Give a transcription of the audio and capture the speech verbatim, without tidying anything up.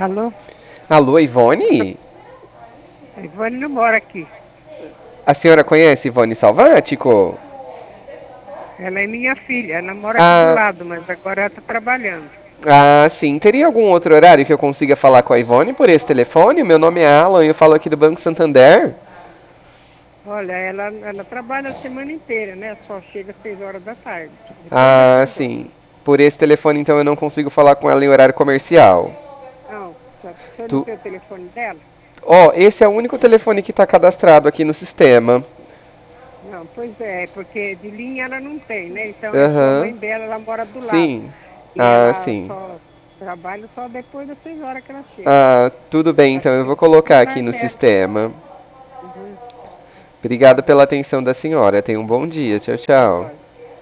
Alô? Alô, Ivone? A Ivone não mora aqui. A senhora conhece Ivone Salvático? Ela é minha filha. Ela mora aqui do Ah, lado, mas agora ela está trabalhando. ah, sim. Teria algum outro horário que eu consiga falar com a Ivone por esse telefone? Meu nome é Alan e eu falo aqui do Banco Santander. Olha, ela, ela trabalha a semana inteira, né? Só chega às seis horas da tarde. Depois das Ah, seis horas. sim. Por esse telefone, então, eu não consigo falar com ela em horário comercial. Não, só- você não Tu... tem o telefone dela? Ó, esse é o único telefone que está cadastrado aqui no sistema. Não, pois é, porque de linha ela não tem, né? Então é só a Aham. mãe dela, ela mora do lado. Sim. E Ah, ela sim. só trabalha só depois das seis horas que ela chega. Ah, tudo bem, Acho então eu que vou você tem que colocar ligar aqui no nela. sistema. Uhum, tá Obrigado bom. pela atenção da senhora. Tenha um bom dia. Tchau, Tá tchau. jóia.